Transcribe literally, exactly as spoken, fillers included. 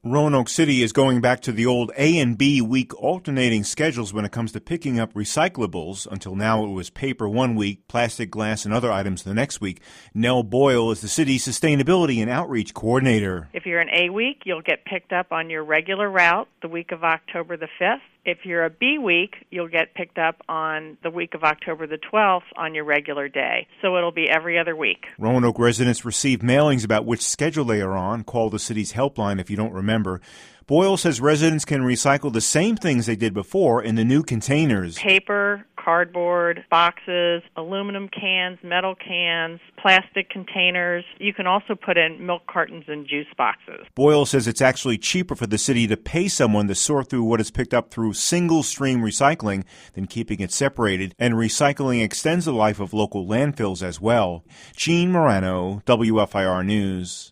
Roanoke City is going back to the old A and B week alternating schedules when it comes to picking up recyclables. Until now, it was paper one week, plastic, glass, and other items the next week. Nell Boyle is the city's sustainability and outreach coordinator. If you're an A week, you'll get picked up on your regular route the week of October the fifth. If you're a B week, you'll get picked up on the week of October the twelfth on your regular day. So it'll be every other week. Roanoke residents receive mailings about which schedule they are on. Call the city's helpline if you don't remember. Boyle says residents can recycle the same things they did before in the new containers. Paper, cardboard, boxes, aluminum cans, metal cans, plastic containers. You can also put in milk cartons and juice boxes. Boyle says it's actually cheaper for the city to pay someone to sort through what is picked up through single-stream recycling than keeping it separated, and recycling extends the life of local landfills as well. Gene Morano, W F I R News.